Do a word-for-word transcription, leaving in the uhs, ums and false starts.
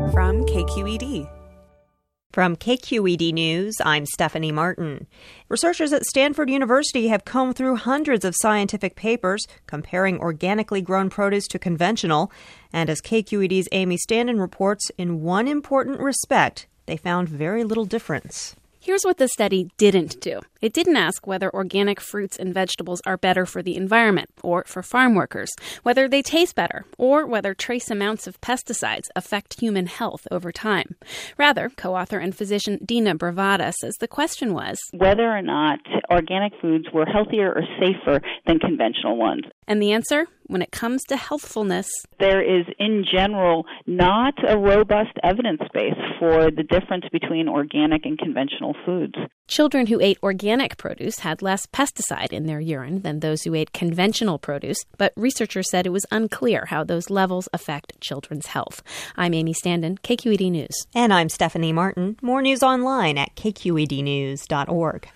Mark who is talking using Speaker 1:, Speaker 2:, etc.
Speaker 1: from K Q E D.
Speaker 2: From K Q E D News, I'm Stephanie Martin. Researchers at Stanford University have combed through hundreds of scientific papers comparing organically grown produce to conventional. And as K Q E D's Amy Standen reports, in one important respect, they found very little difference.
Speaker 3: Here's what the study didn't do. It didn't ask whether organic fruits and vegetables are better for the environment or for farm workers, whether they taste better, or whether trace amounts of pesticides affect human health over time. Rather, co-author and physician Dina Bravata says the question was
Speaker 4: whether or not organic foods were healthier or safer than conventional ones.
Speaker 3: And the answer? When it comes to healthfulness,
Speaker 4: there is, in general, not a robust evidence base for the difference between organic and conventional foods.
Speaker 3: Children who ate organic produce had less pesticide in their urine than those who ate conventional produce, but researchers said it was unclear how those levels affect children's health. I'm Amy Standen, K Q E D News.
Speaker 2: And I'm Stephanie Martin. More news online at k q e d news dot org.